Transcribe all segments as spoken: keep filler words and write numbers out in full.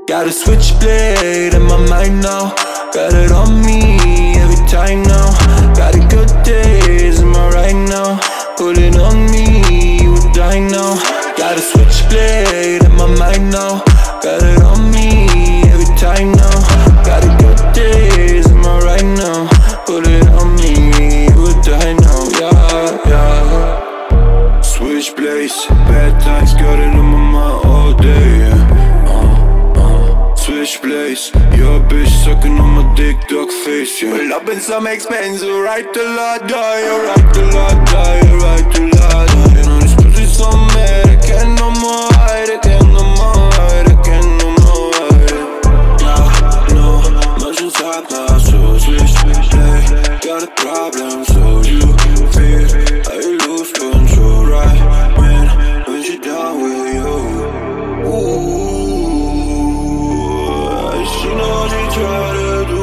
Got a switchblade in my mind now. Got it on me every time now. Got it good days, am I right now? Put it on me, you would die now. Got a switchblade in my mind now. Got it on me every time now. Got it good days, am I right now? Put it on me, you would die now. Yeah, yeah. Switchblades, bad times, got it on my mind all day, yeah. Switchblades, your bitch sucking on my dick, dog face, yeah. Well, I've been some expensive, right till I die, yeah, right till I die, yeah, right till I die. You know this pussy's so mad, I can't no more hide, I can't no more hide, I can't no more hide. Yeah, no, much inside my soul, switchblade, got a problem, so you feel how you lose control, right when, when she down with you. Ooh. She know what she try to do.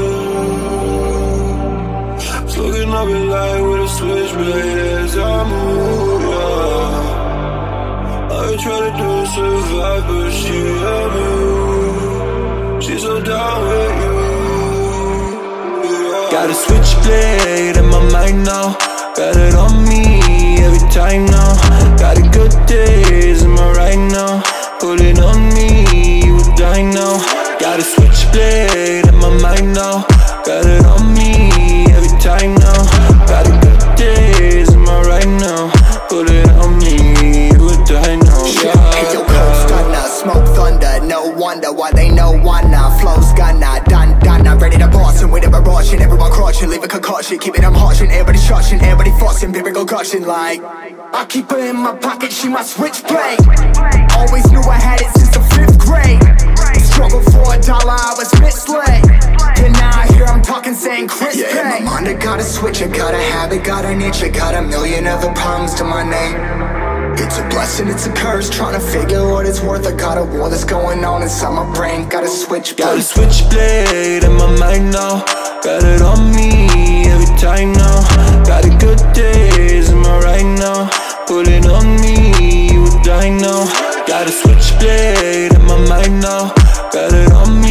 Looking up in light with a switchblade as I move, yeah. I try to do survive, but she immune. She's so down with you, yeah. Got a switchblade in my mind now. Got it on me every time now. Got it good days, am I right now? Put it on me, you would die now. Got a switchblade in my mind now. Got it on me every time now. Got it good days, am I right now? Put it on me, you would die now. Yeah, hey, yo, cold stunner, smoke thunder. No wonder why they know one now. Flow's gunner, done, done. I'm ready to boss and with a barrage and everyone crushing. Leave a concussion, keep it I'm harshing. Everybody shushing, everybody fussing, lyrical gushing like I keep her in my pocket, she my switchblade. Always knew I had it since the fifth grade. Struggle for a dollar, I was misled. And now I hear I'm talking saying Chris yeah, Pay. In my mind I got a switch, I got a habit, got an itch. I got a million other problems to my name. It's a blessing, it's a curse, trying to figure what it's worth. I got a war that's going on inside my brain. Got a switchblade. Got a switchblade in my mind now. Got it on me every time now. Got it good days, am I right now? Put it on me, you would die now. Got a switchblade in my mind now. Got it on me